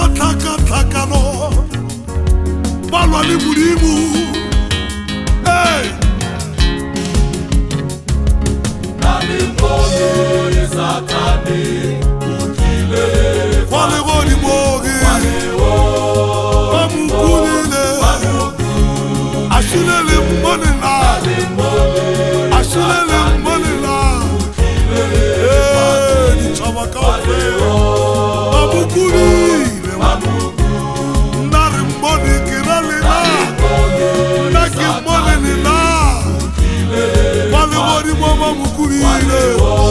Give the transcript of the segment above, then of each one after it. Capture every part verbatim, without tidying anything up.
tlhakatlhakano ba lwa le Modimo. Na le mono le Satane o tlile kwa le Modimo ba mo kulile a shile le mmonela a shile le mmonela ditšhaba kaofela ba mo kulile nna re mmone ke ra lela nna ke mmone lela ba le Modimo ba mo kulile.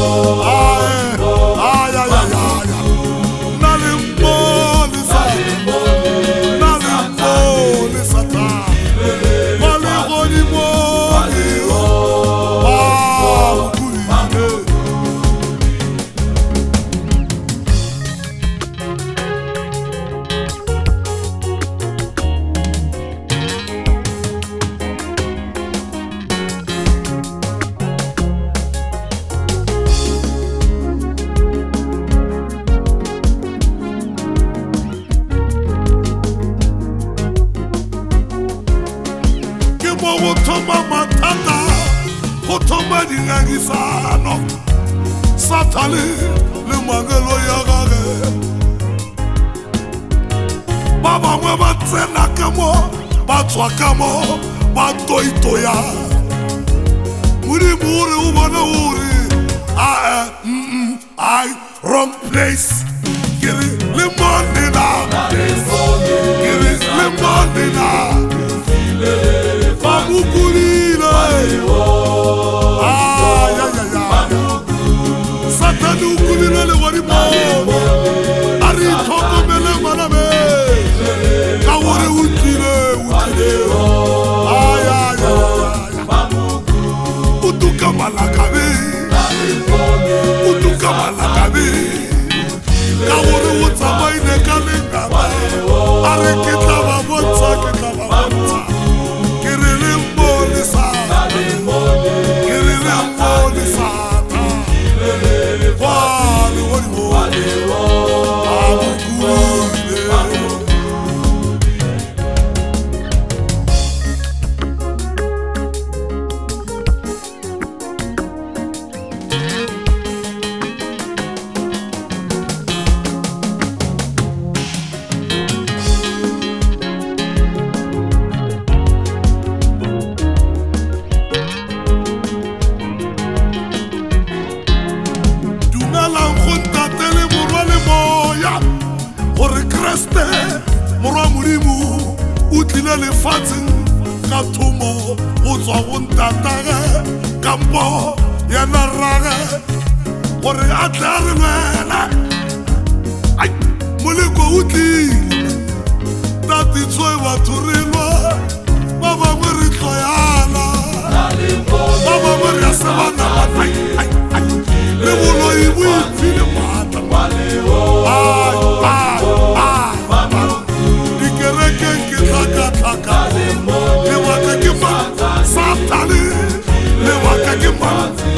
Go thoma mathata go thoma dingangisano Satane le mangelo ya gage ba bangwe ba tsena ka mo ba tswa ka mo ba toitoya Modimo o re o bona o re I wrong place ke re le monena ke re le monena Bamukulile Ah ya ya ya Satane ukulile le Modimo Ari thoko mele manabe Kawore utlile utlile Ah ya ya ya Utuka malakabe Utuka malakabe Kawore utsama ine kalenga Ari kita babotsa kita babotsa Morwa Modimo o tlile lefatsheng ka thomo go tswa go ntatage kampo yena rrage gore a tle a re lwela moleko o tlile tatitshwe batho re lwa ba bangwe re tloyala ba bangwe re a sebana le boloi bo ipfile maata Satane le waka ke man